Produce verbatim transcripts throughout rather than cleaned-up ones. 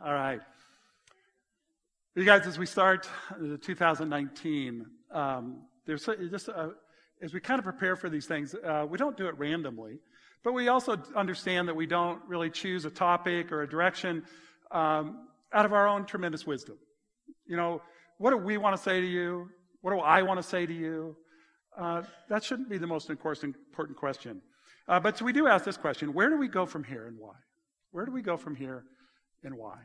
All right. You guys, as we start two thousand nineteen, um, there's just uh, as we kind of prepare for these things, uh, we don't do it randomly, but we also understand that we don't really choose a topic or a direction um, out of our own tremendous wisdom. You know, what do we want to say to you? What do I want to say to you? Uh, that shouldn't be the most important question. Uh, but so we do ask this question: where do we go from here and why? Where do we go from here and why?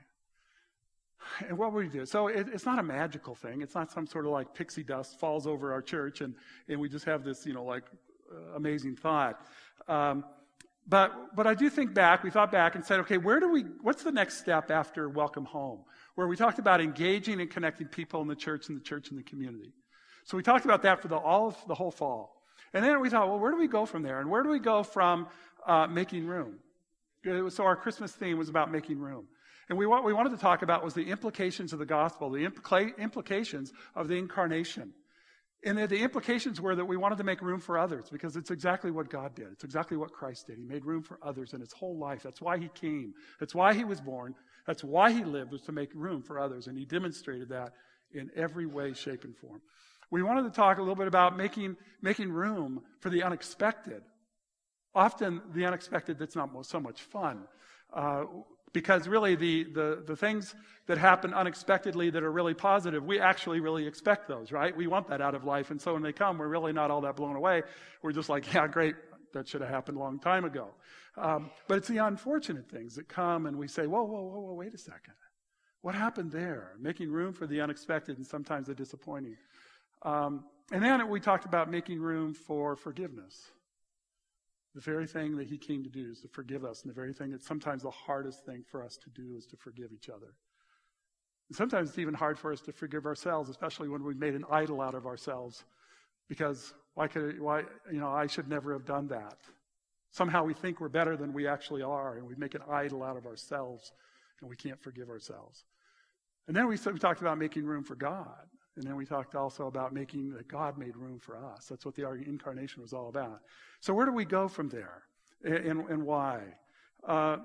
And what would we do? So it, it's not a magical thing. It's not some sort of like pixie dust falls over our church and, and we just have this, you know, like uh, amazing thought. Um, but but I do think back, we thought back and said, okay, where do we, what's the next step after Welcome Home? Where we talked about engaging and connecting people in the church and the church and the community. So we talked about that for the all of the whole fall. And then we thought, well, where do we go from there? And where do we go from uh, making room? So our Christmas theme was about making room. And we, what we wanted to talk about was the implications of the gospel, the impl- implications of the incarnation. And the, the implications were that we wanted to make room for others because it's exactly what God did. It's exactly what Christ did. He made room for others in his whole life. That's why he came. That's why he was born. That's why he lived, was to make room for others. And he demonstrated that in every way, shape, and form. We wanted to talk a little bit about making, making room for the unexpected. Often the unexpected that's not so much fun. Uh, Because really the, the, the things that happen unexpectedly that are really positive, we actually really expect those, right? We want that out of life. And so when they come, we're really not all that blown away. We're just like, yeah, great. That should have happened a long time ago. Um, but it's the unfortunate things that come and we say, whoa, whoa, whoa, whoa, wait a second. What happened there? Making room for the unexpected and sometimes the disappointing. Um, and then we talked about making room for forgiveness. The very thing that he came to do is to forgive us. And the very thing that's sometimes the hardest thing for us to do is to forgive each other. And sometimes it's even hard for us to forgive ourselves, especially when we've made an idol out of ourselves. Because why could, why, you know, I should never have done that. Somehow we think we're better than we actually are, and we make an idol out of ourselves, and we can't forgive ourselves. And then we, so we talked about making room for God. And then we talked also about making that God made room for us. That's what the incarnation was all about. So where do we go from there, and, and why? Uh,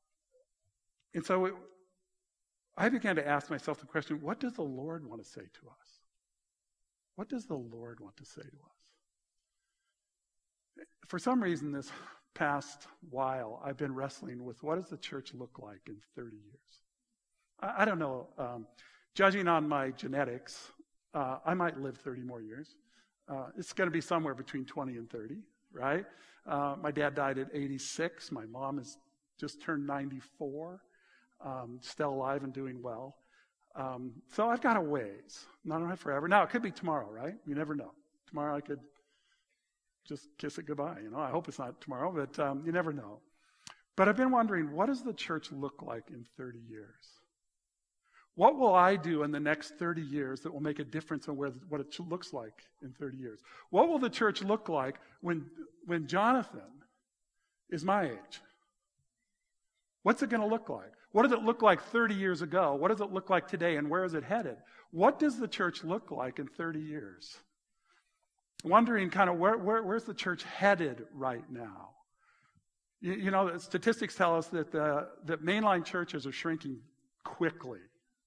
and so it, I began to ask myself the question, what does the Lord want to say to us? What does the Lord want to say to us? For some reason this past while, I've been wrestling with what does the church look like in thirty years? I, I don't know. Um, judging on my genetics, Uh, I might live thirty more years. Uh, it's going to be somewhere between twenty and thirty, right? Uh, my dad died at eighty-six. My mom has just turned ninety-four, um, still alive and doing well. Um, so I've got a ways. Not enough forever. Now, it could be tomorrow, right? You never know. Tomorrow I could just kiss it goodbye. You know, I hope it's not tomorrow, but um, you never know. But I've been wondering, what does the church look like in thirty years? What will I do in the next thirty years that will make a difference in where, what it looks like in thirty years? What will the church look like when, when Jonathan is my age? What's it going to look like? What did it look like thirty years ago? What does it look like today, and where is it headed? What does the church look like in thirty years? Wondering kind of where, where where's the church headed right now? You, you know, the statistics tell us that, the, that mainline churches are shrinking quickly.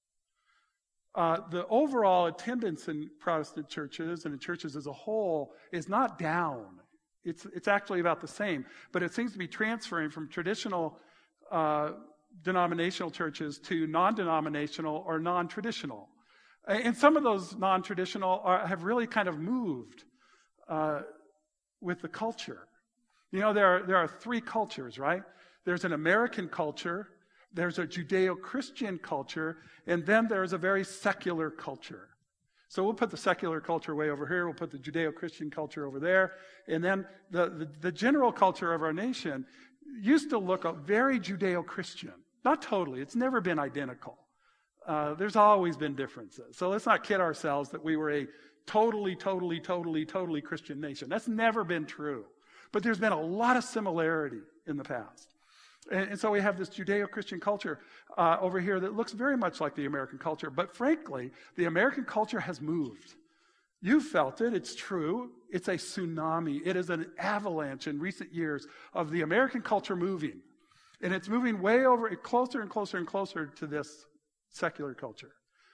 Uh, the overall attendance in Protestant churches and in churches as a whole is not down. It's it's actually about the same. But it seems to be transferring from traditional uh, denominational churches to non-denominational or non-traditional. And some of those non-traditional are, have really kind of moved uh, with the culture. You know, there are, there are three cultures, right? There's an American culture, there's a Judeo-Christian culture, and then there's a very secular culture. So we'll put the secular culture way over here, we'll put the Judeo-Christian culture over there, and then the, the, the general culture of our nation used to look very Judeo-Christian. Not totally, it's never been identical. Uh, there's always been differences. So let's not kid ourselves that we were a totally, totally, totally, totally Christian nation. That's never been true. But there's been a lot of similarity in the past. And, and so we have this Judeo-Christian culture uh, over here that looks very much like the American culture. But frankly, the American culture has moved. You felt it. It's true. It's a tsunami. It is an avalanche in recent years of the American culture moving. And it's moving way over, closer and closer and closer to this secular culture.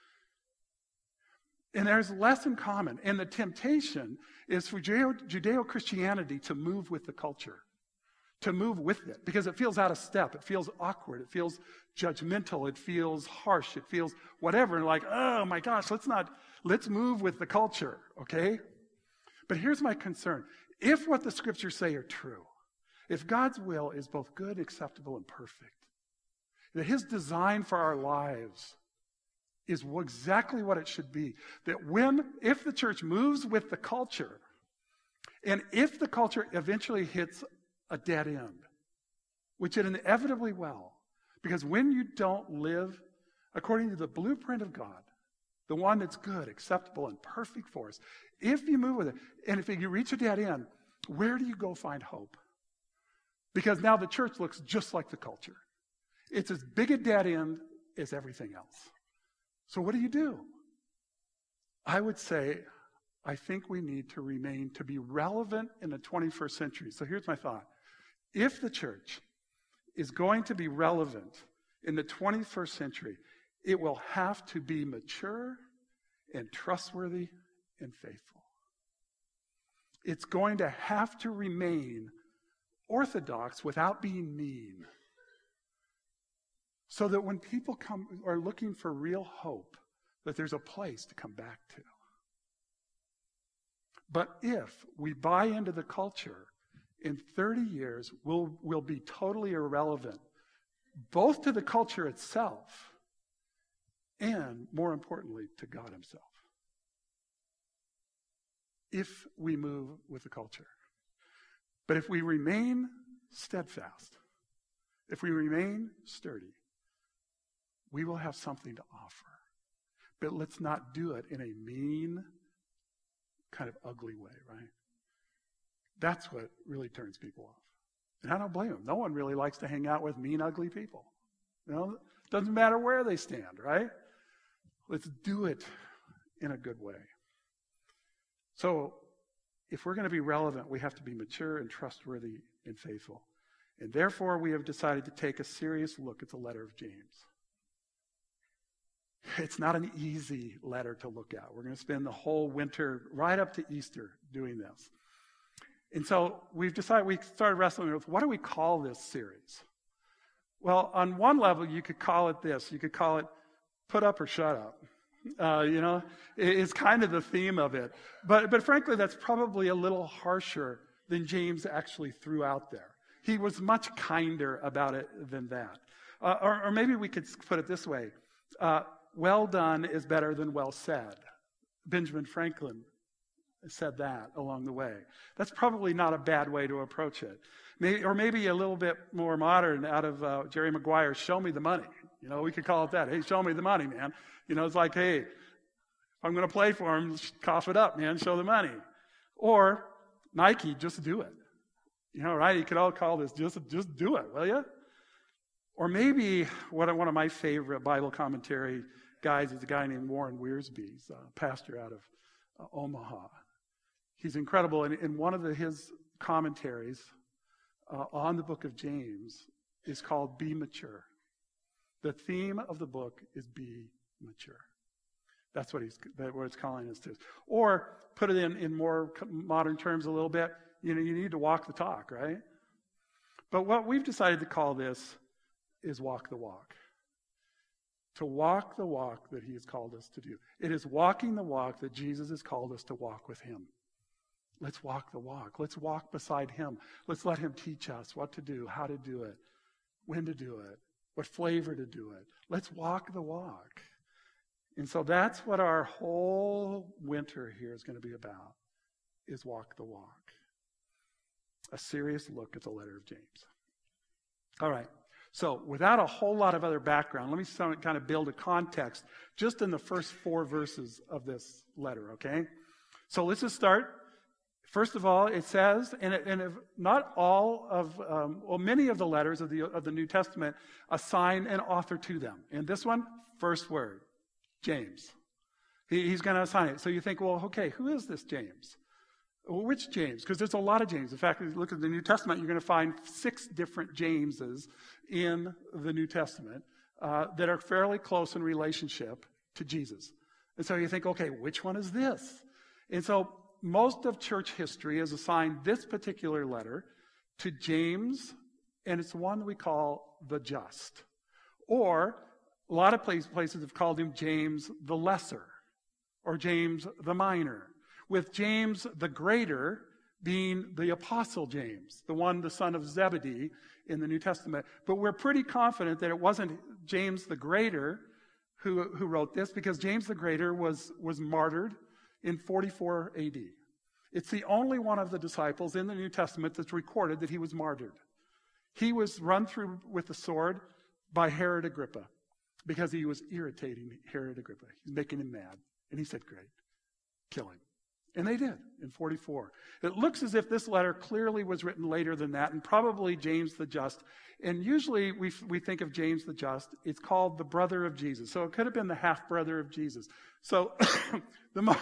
And there's less in common. And the temptation is for Judeo-Christianity to move with the culture, to move with it, because it feels out of step. It feels awkward. It feels judgmental. It feels harsh. It feels whatever. And like, oh my gosh, let's not, let's move with the culture, okay? But here's my concern. If what the scriptures say are true, if God's will is both good, acceptable, and perfect, that his design for our lives is exactly what it should be, that when, if the church moves with the culture, and if the culture eventually hits a dead end, which it inevitably will, because when you don't live according to the blueprint of God, the one that's good, acceptable, and perfect for us, if you move with it, and if you reach a dead end, where do you go find hope? Because now the church looks just like the culture. It's as big a dead end as everything else. So what do you do? I would say, I think we need to remain, to be relevant in the twenty-first century. So here's my thought. If the church is going to be relevant in the twenty-first century, it will have to be mature and trustworthy and faithful. It's going to have to remain orthodox without being mean. So that when people come are looking for real hope, that there's a place to come back to. But if we buy into the culture, in thirty years, we'll, we'll be totally irrelevant, both to the culture itself and, more importantly, to God himself. If we move with the culture. But if we remain steadfast, if we remain sturdy, we will have something to offer. But let's not do it in a mean, kind of ugly way, right? That's what really turns people off. And I don't blame them. No one really likes to hang out with mean, ugly people. You know, it doesn't matter where they stand, right? Let's do it in a good way. So, if we're going to be relevant, we have to be mature and trustworthy and faithful. And therefore, we have decided to take a serious look at the letter of James. It's not an easy letter to look at. We're going to spend the whole winter, right up to Easter, doing this. And so we've decided, we started wrestling with, what do we call this series? Well, on one level, you could call it this. You could call it Put Up or Shut Up. Uh, you know, it's kind of the theme of it. But, but frankly, that's probably a little harsher than James actually threw out there. He was much kinder about it than that. Uh, or, or maybe we could put it this way. Uh, well done is better than well said. Benjamin Franklin said that along the way. That's probably not a bad way to approach it. Maybe, or maybe a little bit more modern out of uh, Jerry Maguire's Show Me the Money. You know, we could call it that. Hey, show me the money, man. You know, it's like, hey, if I'm going to play for him, cough it up, man, show the money. Or Nike, just do it. You know, right? You could all call this, just, just do it, will you? Or maybe what one of my favorite Bible commentary guys is a guy named Warren Wiersbe. He's a pastor out of uh, Omaha. He's incredible. And in one of the, his commentaries uh, on the book of James is called Be Mature. The theme of the book is be mature. That's what he's that what it's calling us to. Or put it in, in more modern terms a little bit, you know, you need to walk the talk, right? But what we've decided to call this is walk the walk. To walk the walk that he has called us to do. It is walking the walk that Jesus has called us to walk with him. Let's walk the walk. Let's walk beside him. Let's let him teach us what to do, how to do it, when to do it, what flavor to do it. Let's walk the walk. And so that's what our whole winter here is going to be about, is walk the walk. A serious look at the letter of James. All right. So without a whole lot of other background, let me kind of build a context just in the first four verses of this letter, okay? So let's just start. First of all, it says, and, it, and if not all of, um, well, many of the letters of the, of the New Testament assign an author to them. And this one, first word, James. He, he's going to assign it. So you think, well, okay, who is this James? Well, which James? Because there's a lot of James. In fact, if you look at the New Testament, you're going to find six different Jameses in the New Testament uh, that are fairly close in relationship to Jesus. And so you think, okay, which one is this? And so most of church history has assigned this particular letter to James, and it's one we call the Just. Or a lot of places have called him James the Lesser, or James the Minor, with James the Greater being the Apostle James, the one, the son of Zebedee in the New Testament. But we're pretty confident that it wasn't James the Greater who, who wrote this, because James the Greater was, was martyred in forty-four A D. It's the only one of the disciples in the New Testament that's recorded that he was martyred. He was run through with the sword by Herod Agrippa because he was irritating Herod Agrippa. He's making him mad. And he said, great, kill him. And they did in forty-four. It looks as if this letter clearly was written later than that, and probably James the Just. And usually we we think of James the Just, it's called the brother of Jesus. So it could have been the half-brother of Jesus. So the most,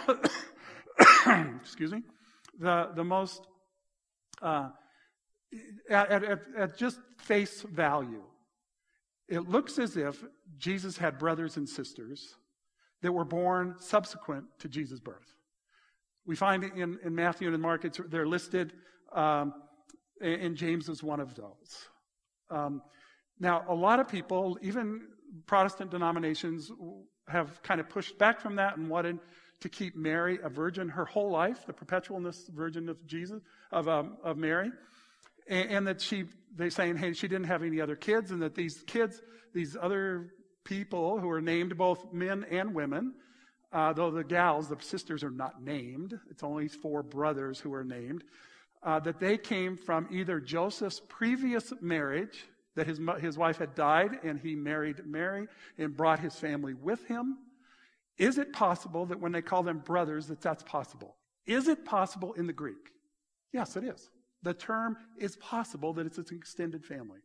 excuse me, the, the most, uh, at, at, at just face value, it looks as if Jesus had brothers and sisters that were born subsequent to Jesus' birth. We find in, in Matthew and in Mark, it's, they're listed, um, and James is one of those. Um, now, a lot of people, even Protestant denominations, have kind of pushed back from that and wanted to keep Mary a virgin her whole life, the perpetualness virgin of Jesus, of um, of Mary, and, and that she, they're saying, hey, she didn't have any other kids, and that these kids, these other people who are named both men and women, uh, though the gals, the sisters, are not named. It's only four brothers who are named. Uh, that they came from either Joseph's previous marriage, that his his wife had died and he married Mary and brought his family with him. Is it possible that when they call them brothers that that's possible? Is it possible in the Greek? Yes, it is. The term is possible that it's an extended family.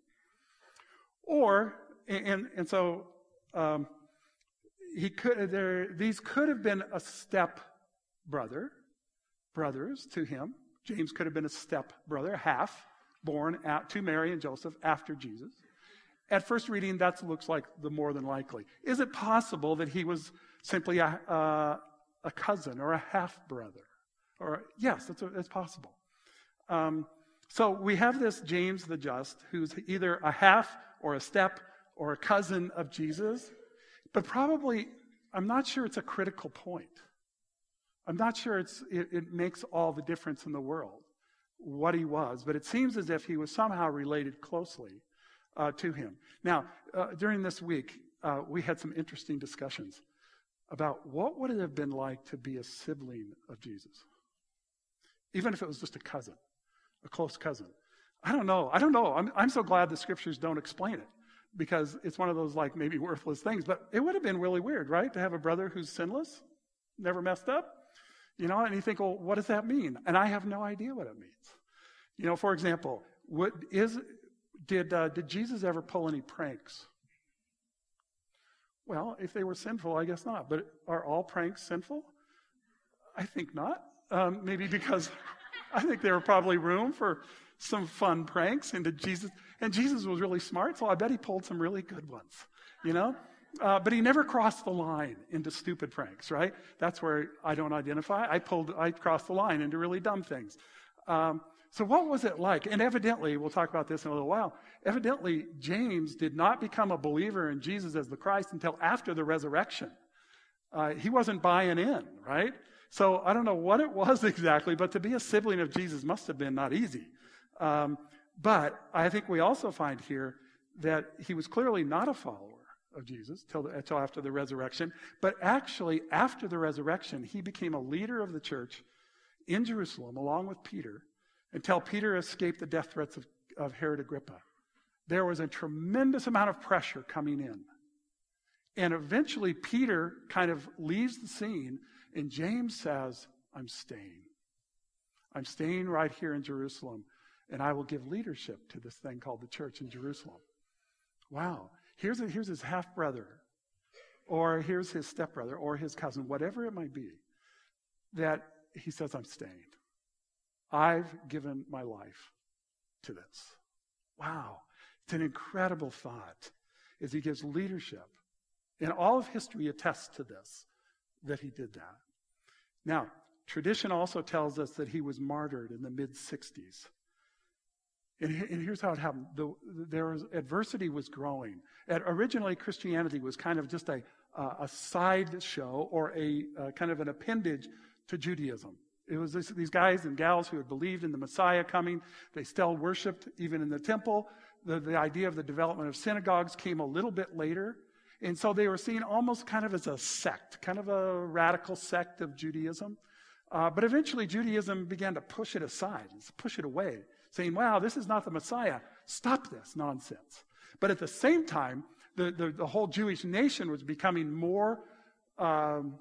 Or, and and so um, he could there these could have been a step brother, brothers to him. James could have been a step brother, half, born out to Mary and Joseph after Jesus. At first reading, that looks like the more than likely. Is it possible that he was simply a, uh, a cousin or a half-brother? Or yes, that's, a, that's possible. Um, so we have this James the Just, who's either a half or a step or a cousin of Jesus, but probably, I'm not sure it's a critical point. I'm not sure it's, it, it makes all the difference in the world, what he was, but it seems as if he was somehow related closely uh, to him. Now, uh, during this week, uh, we had some interesting discussions about what would it have been like to be a sibling of Jesus, even if it was just a cousin, a close cousin. I don't know. I don't know. I'm, I'm so glad the scriptures don't explain it, because it's one of those like maybe worthless things, but it would have been really weird, right, to have a brother who's sinless, never messed up. You know, and you think, well, what does that mean? And I have no idea what it means. You know, for example, what is did uh, did Jesus ever pull any pranks? Well, if they were sinful, I guess not. But are all pranks sinful? I think not. Um, maybe because I think there were probably room for some fun pranks. And did Jesus? And Jesus was really smart, so I bet he pulled some really good ones. You know. Uh, but he never crossed the line into stupid pranks, right? That's where I don't identify. I pulled, I crossed the line into really dumb things. Um, so what was it like? And evidently, we'll talk about this in a little while, evidently James did not become a believer in Jesus as the Christ until after the resurrection. Uh, he wasn't buying in, right? So I don't know what it was exactly, but to be a sibling of Jesus must have been not easy. Um, but I think we also find here that he was clearly not a follower of Jesus till, until after the resurrection. But actually, after the resurrection, he became a leader of the church in Jerusalem along with Peter until Peter escaped the death threats of, of Herod Agrippa. There was a tremendous amount of pressure coming in. And eventually, Peter kind of leaves the scene, and James says, I'm staying. I'm staying right here in Jerusalem, and I will give leadership to this thing called the church in Jerusalem. Wow. Here's, a, here's his half-brother, or here's his stepbrother, or his cousin, whatever it might be, that he says, I'm staying. I've given my life to this. Wow. It's an incredible thought as he gives leadership. And all of history attests to this, that he did that. Now, tradition also tells us that he was martyred in the mid-sixties. And, and here's how it happened. The, there was, adversity was growing. And originally, Christianity was kind of just a, uh, a side show or a uh, kind of an appendage to Judaism. It was this, these guys and gals who had believed in the Messiah coming. They still worshipped even in the temple. The, the idea of the development of synagogues came a little bit later. And so they were seen almost kind of as a sect, kind of a radical sect of Judaism. Uh, but eventually Judaism began to push it aside, push it away, saying, wow, this is not the Messiah. Stop this nonsense. But at the same time, the, the, the whole Jewish nation was becoming more um,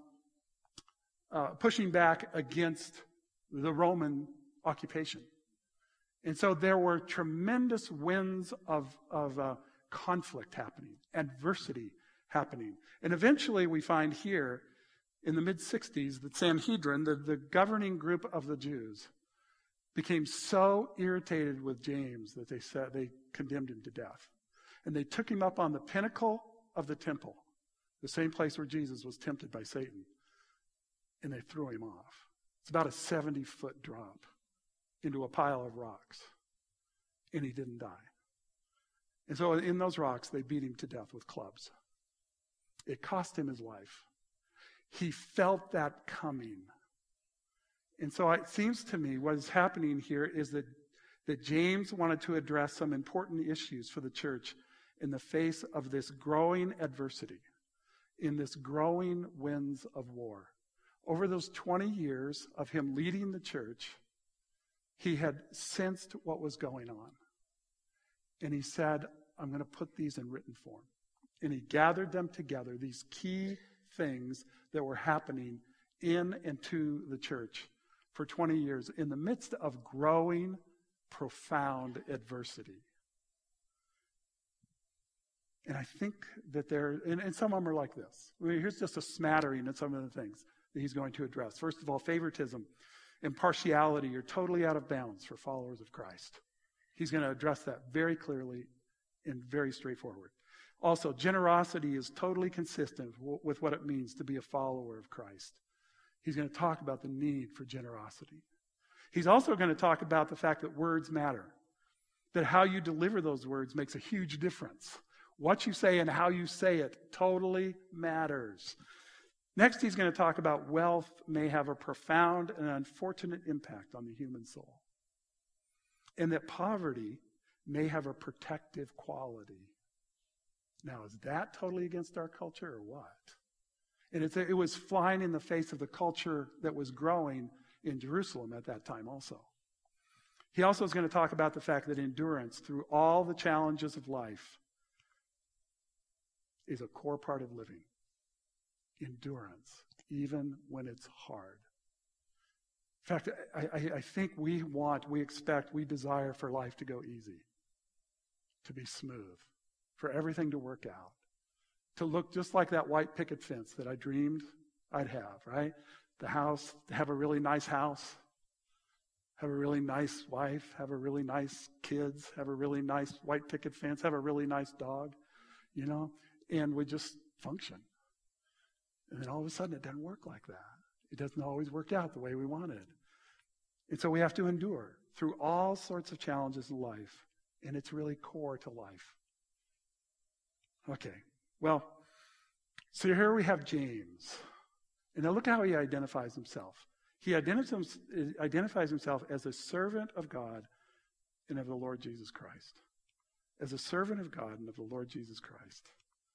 uh, pushing back against the Roman occupation. And so there were tremendous winds of, of uh, conflict happening, adversity happening. And eventually we find here in the mid-sixties that Sanhedrin, the, the governing group of the Jews, became so irritated with James that they said they condemned him to death. And they took him up on the pinnacle of the temple, the same place where Jesus was tempted by Satan, and they threw him off. It's about a seventy-foot drop into a pile of rocks, and he didn't die. And so in those rocks, they beat him to death with clubs. It cost him his life. He felt that coming. And so it seems to me what is happening here is that, that James wanted to address some important issues for the church in the face of this growing adversity, in this growing winds of war. Over those twenty years of him leading the church, he had sensed what was going on. And he said, I'm going to put these in written form. And he gathered them together, these key things that were happening in and to the church for twenty years in the midst of growing, profound adversity. And I think that there, and, and some of them are like this. I mean, here's just a smattering of some of the things that he's going to address. First of all, favoritism and partiality are totally out of bounds for followers of Christ. He's going to address that very clearly and very straightforward. Also, generosity is totally consistent w- with what it means to be a follower of Christ. He's going to talk about the need for generosity. He's also going to talk about the fact that words matter, that how you deliver those words makes a huge difference. What you say and how you say it totally matters. Next, he's going to talk about wealth may have a profound and unfortunate impact on the human soul, and that poverty may have a protective quality. Now, is that totally against our culture or what? And it's, it was flying in the face of the culture that was growing in Jerusalem at that time also. He also is going to talk about the fact that endurance through all the challenges of life is a core part of living. Endurance, even when it's hard. In fact, I, I, I think we want, we expect, we desire for life to go easy, to be smooth, for everything to work out, to look just like that white picket fence that I dreamed I'd have, right? The house, to have a really nice house, have a really nice wife, have a really nice kids, have a really nice white picket fence, have a really nice dog, you know, and we just function. And then all of a sudden it doesn't work like that. It doesn't always work out the way we wanted. And so we have to endure through all sorts of challenges in life, and it's really core to life. Okay, well, so here we have James. And now look how he identifies himself. He identifies, identifies himself as a servant of God and of the Lord Jesus Christ. As a servant of God and of the Lord Jesus Christ.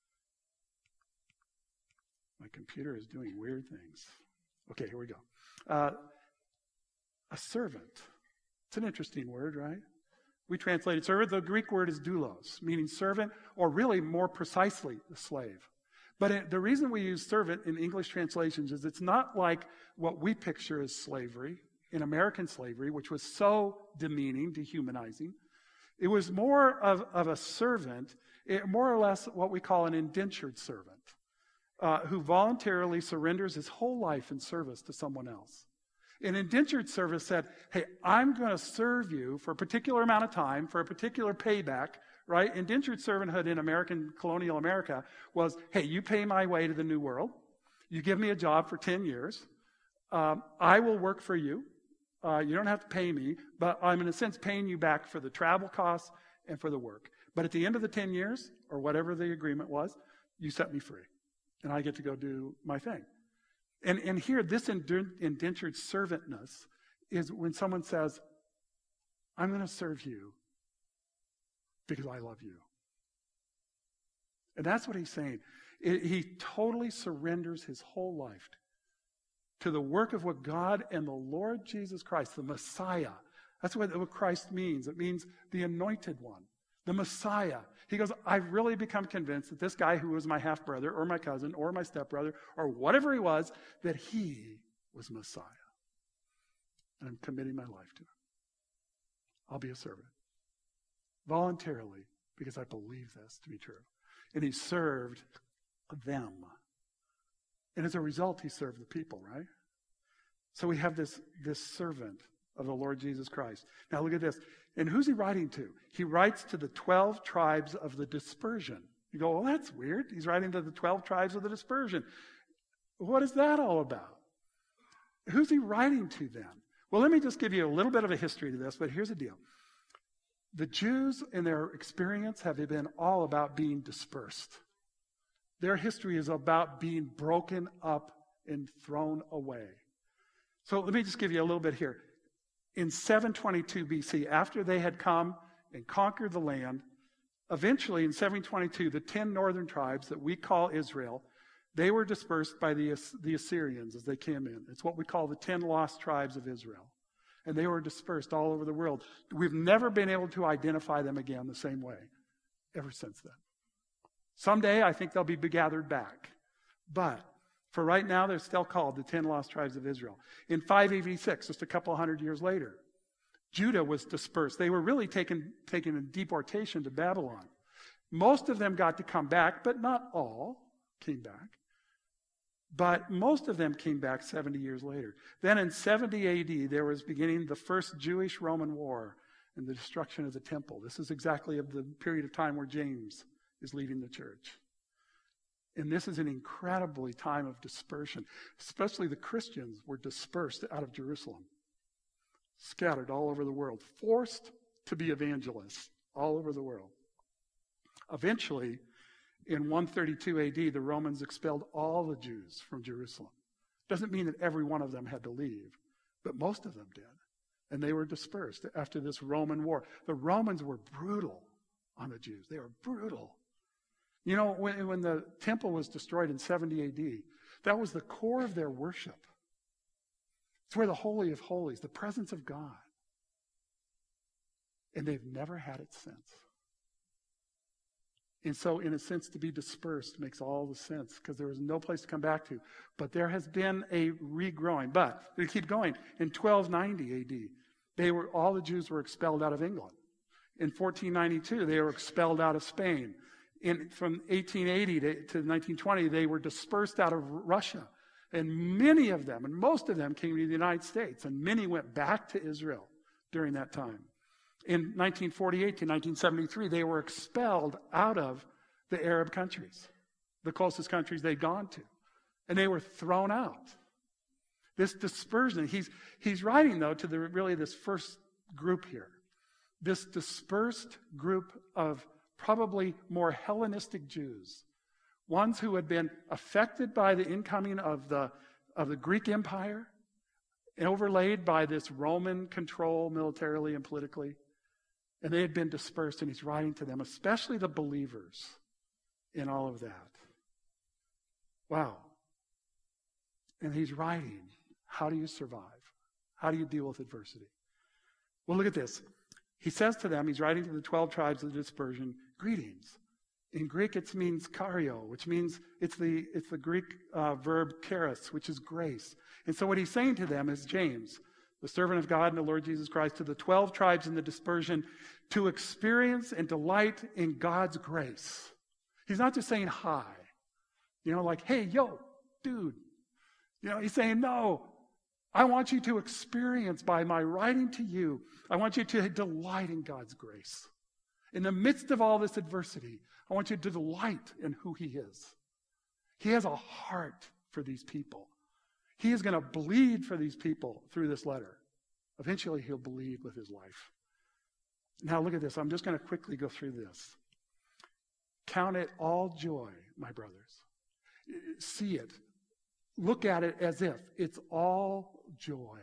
My computer is doing weird things. Okay, here we go. Uh, a servant. It's an interesting word, right? We translated servant. The Greek word is doulos, meaning servant, or really more precisely, a slave. But it, the reason we use servant in English translations is it's not like what we picture as slavery, in American slavery, which was so demeaning, dehumanizing. It was more of, of a servant, it, more or less what we call an indentured servant, uh, who voluntarily surrenders his whole life in service to someone else. An indentured servant said, hey, I'm going to serve you for a particular amount of time, for a particular payback, right? Indentured servanthood in American colonial America was, hey, you pay my way to the New World. You give me a job for ten years. Um, I will work for you. Uh, you don't have to pay me, but I'm in a sense paying you back for the travel costs and for the work. But at the end of the ten years, or whatever the agreement was, you set me free. And I get to go do my thing. And, and here, this indentured servantness is when someone says, I'm going to serve you because I love you. And that's what he's saying. It, he totally surrenders his whole life to the work of what God and the Lord Jesus Christ, the Messiah. That's what, what Christ means. It means the anointed one, the Messiah. He goes, I've really become convinced that this guy who was my half-brother or my cousin or my stepbrother or whatever he was, that he was Messiah. And I'm committing my life to him. I'll be a servant. Voluntarily, because I believe this to be true. And he served them. And as a result, he served the people, right? So we have this, this servant of the Lord Jesus Christ. Now look at this. And who's he writing to? He writes to the twelve tribes of the dispersion. You go, well, that's weird. He's writing to the twelve tribes of the dispersion. What is that all about? Who's he writing to then? Well, let me just give you a little bit of a history to this, but here's the deal. The Jews in their experience have been all about being dispersed. Their history is about being broken up and thrown away. So let me just give you a little bit here. In seven twenty-two B C, after they had come and conquered the land, eventually in seven twenty-two, the ten northern tribes that we call Israel, they were dispersed by the, the Assyrians as they came in. It's what we call the ten lost tribes of Israel. And they were dispersed all over the world. We've never been able to identify them again the same way ever since then. Someday, I think they'll be gathered back. But for right now, they're still called the ten lost tribes of Israel. In five eighty-six, just a couple hundred years later, Judah was dispersed. They were really taken, taken in deportation to Babylon. Most of them got to come back, but not all came back. But most of them came back seventy years later. Then in seventy A D, there was beginning the first Jewish-Roman war and the destruction of the temple. This is exactly of the period of time where James is leading the church. And this is an incredibly time of dispersion. Especially the Christians were dispersed out of Jerusalem. Scattered all over the world. Forced to be evangelists all over the world. Eventually, in one thirty-two A D, the Romans expelled all the Jews from Jerusalem. Doesn't mean that every one of them had to leave, but most of them did. And they were dispersed after this Roman war. The Romans were brutal on the Jews. They were brutal. You know, when, when the temple was destroyed in seventy A D, that was the core of their worship. It's where the Holy of Holies, the presence of God. And they've never had it since. And so, in a sense, to be dispersed makes all the sense because there was no place to come back to. But there has been a regrowing. But they keep going. In twelve ninety A D, they were all the Jews were expelled out of England. In fourteen ninety-two, they were expelled out of Spain. In, from eighteen eighty to, to nineteen twenty, they were dispersed out of Russia. And many of them, and most of them, came to the United States. And many went back to Israel during that time. In nineteen forty-eight to nineteen seventy-three, they were expelled out of the Arab countries, the closest countries they'd gone to. And they were thrown out. This dispersion, he's, he's writing, though, to the, really this first group here. This dispersed group of probably more Hellenistic Jews, ones who had been affected by the incoming of the, of the Greek Empire, and overlaid by this Roman control militarily and politically. And they had been dispersed, and he's writing to them, especially the believers in all of that. Wow. And he's writing, how do you survive? How do you deal with adversity? Well, look at this. He says to them, he's writing to the twelve tribes of the dispersion, greetings. In Greek, it means kario, which means it's the, it's the Greek uh, verb charis, which is grace. And so what he's saying to them is, James, the servant of God and the Lord Jesus Christ, to the twelve tribes in the dispersion, to experience and delight in God's grace. He's not just saying hi. You know, like, hey, yo, dude. You know, he's saying, no, I want you to experience by my writing to you, I want you to delight in God's grace. In the midst of all this adversity, I want you to delight in who he is. He has a heart for these people. He is going to bleed for these people through this letter. Eventually, he'll bleed with his life. Now, look at this. I'm just going to quickly go through this. Count it all joy, my brothers. See it. Look at it as if it's all joy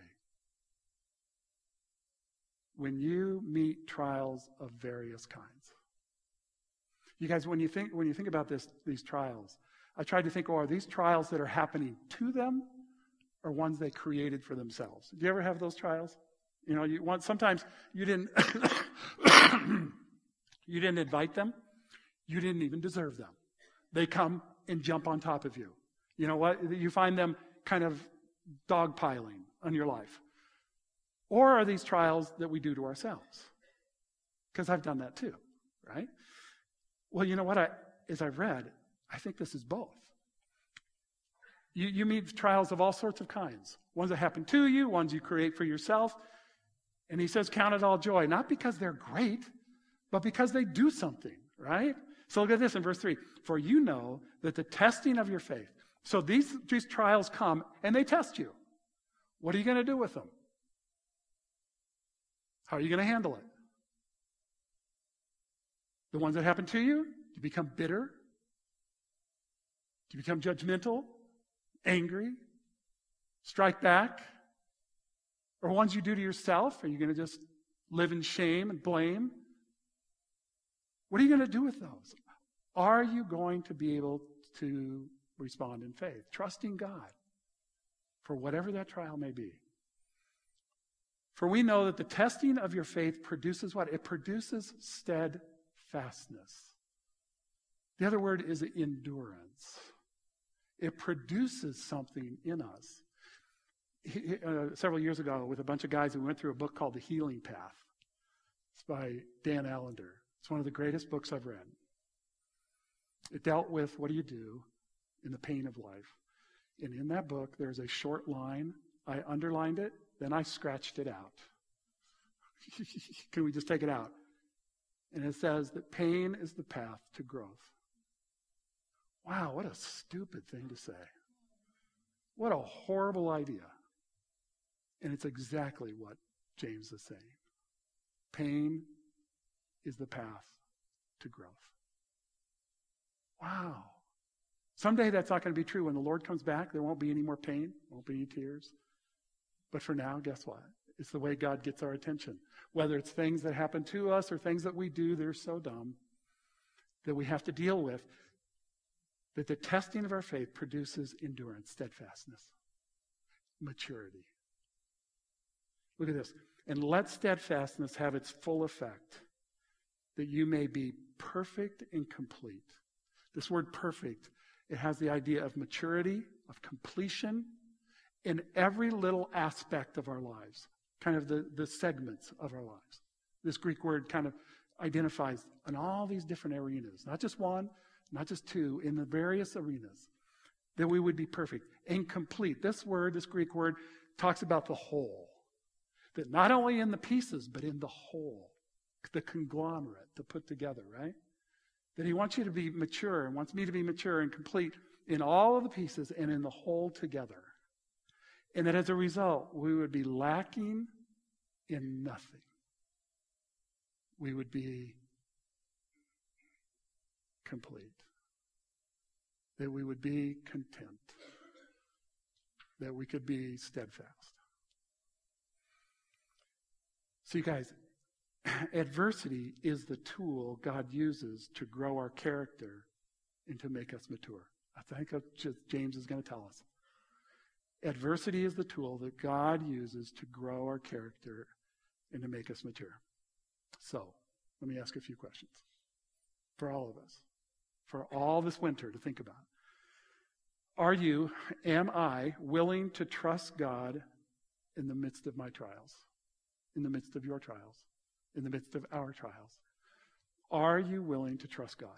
when you meet trials of various kinds. You guys, when you think when you think about this, these trials, I tried to think, oh, are these trials that are happening to them or ones they created for themselves? Do you ever have those trials? You know, you want sometimes you didn't you didn't invite them. You didn't even deserve them. They come and jump on top of you. You know what? You find them kind of dogpiling on your life. Or are these trials that we do to ourselves? Because I've done that too, right? Well, you know what? I, as I've read, I think this is both. You, you meet trials of all sorts of kinds. Ones that happen to you, ones you create for yourself. And he says, count it all joy. Not because they're great, but because they do something, right? So look at this in verse three. For you know that the testing of your faith. So these, these trials come and they test you. What are you going to do with them? How are you going to handle it? The ones that happen to you, do you become bitter? Do you become judgmental? Angry? Strike back? Or ones you do to yourself? Are you going to just live in shame and blame? What are you going to do with those? Are you going to be able to respond in faith, trusting God for whatever that trial may be? For we know that the testing of your faith produces what? It produces steadfastness. The other word is endurance. It produces something in us. He, uh, several years ago, with a bunch of guys, we went through a book called The Healing Path. It's by Dan Allender. It's one of the greatest books I've read. It dealt with what do you do in the pain of life. And in that book, there's a short line. I underlined it, then I scratched it out. Can we just take it out? And it says that pain is the path to growth. Wow, what a stupid thing to say. What a horrible idea. And it's exactly what James is saying. Pain is the path to growth. Wow. Someday that's not going to be true. When the Lord comes back, there won't be any more pain, won't be any tears. But for now, guess what? It's the way God gets our attention. Whether it's things that happen to us or things that we do that are so dumb that we have to deal with, that the testing of our faith produces endurance, steadfastness, maturity. Look at this. And let steadfastness have its full effect, that you may be perfect and complete. This word perfect, it has the idea of maturity, of completion, in every little aspect of our lives, kind of the, the segments of our lives. This Greek word kind of identifies in all these different arenas, not just one, not just two, in the various arenas, that we would be perfect and complete. This word, this Greek word, talks about the whole. That not only in the pieces, but in the whole, the conglomerate, the put together, right? That he wants you to be mature and wants me to be mature and complete in all of the pieces and in the whole together. And that as a result, we would be lacking in nothing. We would be complete. That we would be content. That we could be steadfast. So you guys, adversity is the tool God uses to grow our character and to make us mature. I think James is going to tell us. Adversity is the tool that God uses to grow our character and to make us mature. So, let me ask a few questions for all of us, for all this winter to think about. Are you, am I, willing to trust God in the midst of my trials, in the midst of your trials, in the midst of our trials? Are you willing to trust God?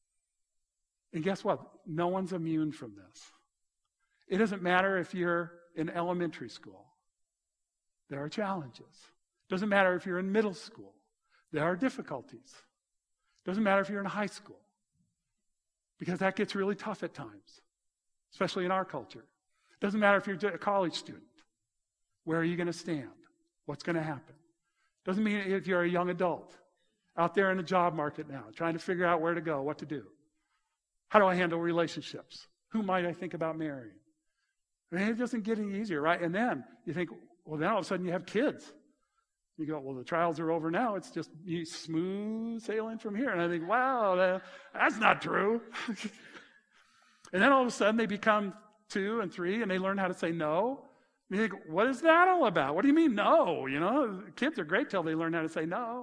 And guess what? No one's immune from this. It doesn't matter if you're in elementary school. There are challenges. Doesn't matter if you're in middle school. There are difficulties. Doesn't matter if you're in high school. Because that gets really tough at times, especially in our culture. Doesn't matter if you're a college student. Where are you going to stand? What's going to happen? Doesn't mean if you're a young adult out there in the job market now, trying to figure out where to go, what to do. How do I handle relationships? Who might I think about marrying? I mean, it doesn't get any easier, right? And then you think, well, then all of a sudden you have kids. You go, well, the trials are over now. It's just you smooth sailing from here. And I think, wow, that, that's not true. And then all of a sudden they become two and three and they learn how to say no. And you think, what is that all about? What do you mean no? You know, kids are great till they learn how to say no.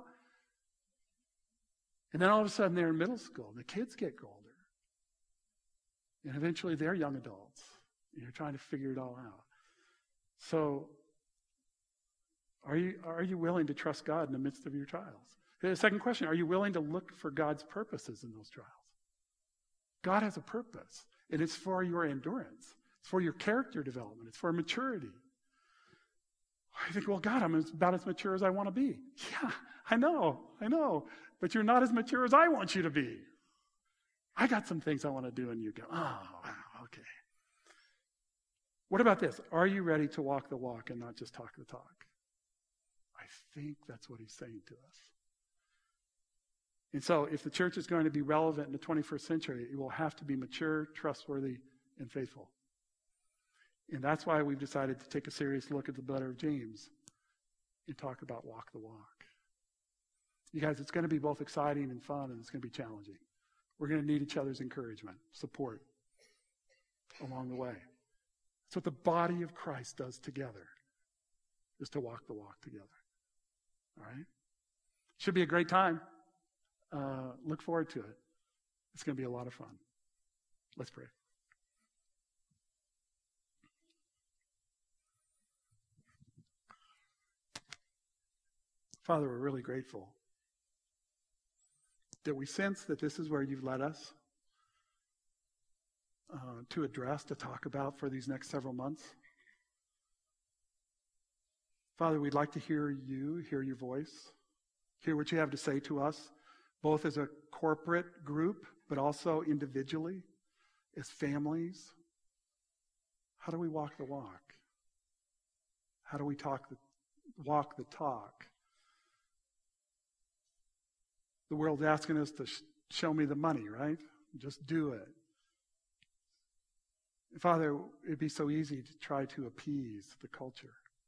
And then all of a sudden they're in middle school. The kids get older. And eventually they're young adults. And you're trying to figure it all out. So are you, are you willing to trust God in the midst of your trials? The second question, are you willing to look for God's purposes in those trials? God has a purpose, and it's for your endurance. It's for your character development. It's for maturity. I think, well, God, I'm about as mature as I want to be. Yeah, I know, I know. But you're not as mature as I want you to be. I got some things I want to do, and you go, oh, wow, okay. What about this? Are you ready to walk the walk and not just talk the talk? I think that's what he's saying to us. And so if the church is going to be relevant in the twenty-first century, it will have to be mature, trustworthy, and faithful. And that's why we've decided to take a serious look at the letter of James and talk about walk the walk. You guys, it's going to be both exciting and fun, and it's going to be challenging. We're going to need each other's encouragement, support along the way. That's what the body of Christ does together, is to walk the walk together. All right? Should be a great time. Uh, look forward to it. It's going to be a lot of fun. Let's pray. Father, we're really grateful that we sense that this is where you've led us uh, to address, to talk about for these next several months. Father, we'd like to hear you, hear your voice, hear what you have to say to us, both as a corporate group, but also individually, as families. How do we walk the walk? How do we talk the, walk the talk? The world's asking us to sh- show me the money, right? Just do it. Father, it'd be so easy to try to appease the culture,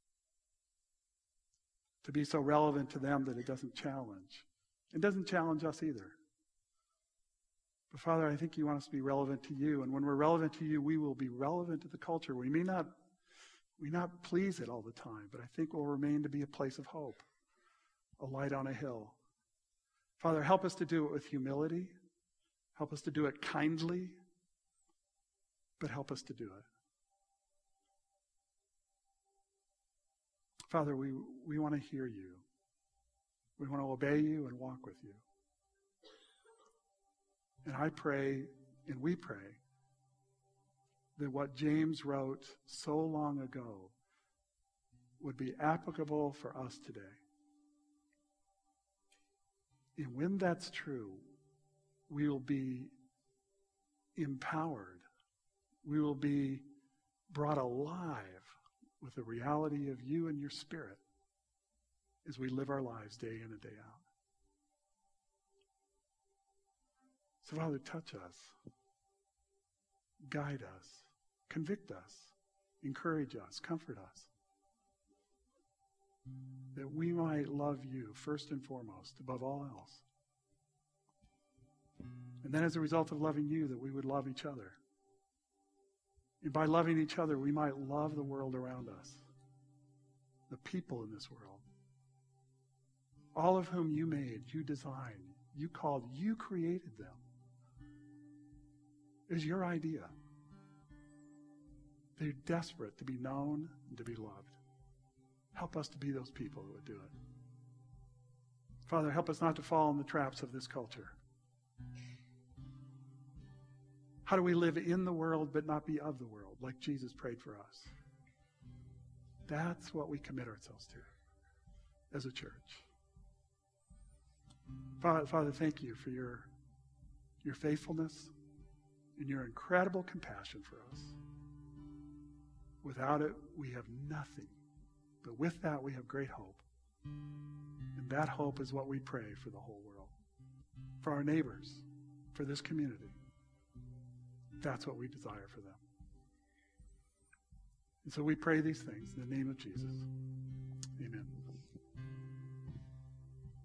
to be so relevant to them that it doesn't challenge. It doesn't challenge us either. But Father, I think you want us to be relevant to you. And when we're relevant to you, we will be relevant to the culture. We may not, we not please it all the time, but I think we'll remain to be a place of hope, a light on a hill. Father, help us to do it with humility. Help us to do it kindly. But help us to do it. Father, we, we want to hear you. We want to obey you and walk with you. And I pray, and we pray, that what James wrote so long ago would be applicable for us today. And when that's true, we will be empowered. We will be brought alive with the reality of you and your Spirit as we live our lives day in and day out. So, Father, touch us, guide us, convict us, encourage us, comfort us, that we might love you first and foremost, above all else. And then as a result of loving you, that we would love each other. And by loving each other, we might love the world around us, the people in this world, all of whom you made, you designed, you called, you created them. It was your idea. They're desperate to be known and to be loved. Help us to be those people who would do it. Father, help us not to fall in the traps of this culture. How do we live in the world but not be of the world, like Jesus prayed for us? That's what we commit ourselves to as a church. Father, Father, thank you for your, your faithfulness and your incredible compassion for us. Without it, we have nothing. But with that, we have great hope. And that hope is what we pray for the whole world, for our neighbors, for this community. That's what we desire for them. And so we pray these things in the name of Jesus. Amen.